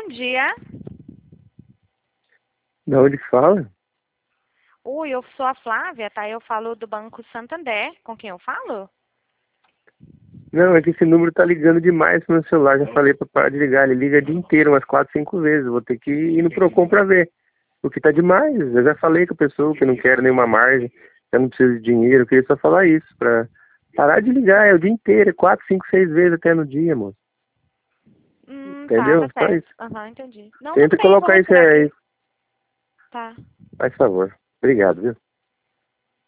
Bom dia. De onde que fala? Oi, eu sou a Flávia, tá? Eu falo do Banco Santander. Com quem eu falo? Não, é que esse número tá ligando demais pro meu celular. Já falei pra parar de ligar. Ele liga o dia inteiro, umas 4, 5 vezes. Eu vou ter que ir no Procon pra ver. Porque tá demais. Eu já falei com a pessoa que não quero nenhuma margem, eu não preciso de dinheiro. Eu queria só falar isso, pra parar de ligar. É o dia inteiro, é 4, 5, 6 vezes até no dia, moço. Tá Entendeu? Só certo. isso. Aham, entendi. Não, tudo Tenta bem, eu vou colocar isso retirar aí. aqui. Tá. Faz favor. Obrigado, viu?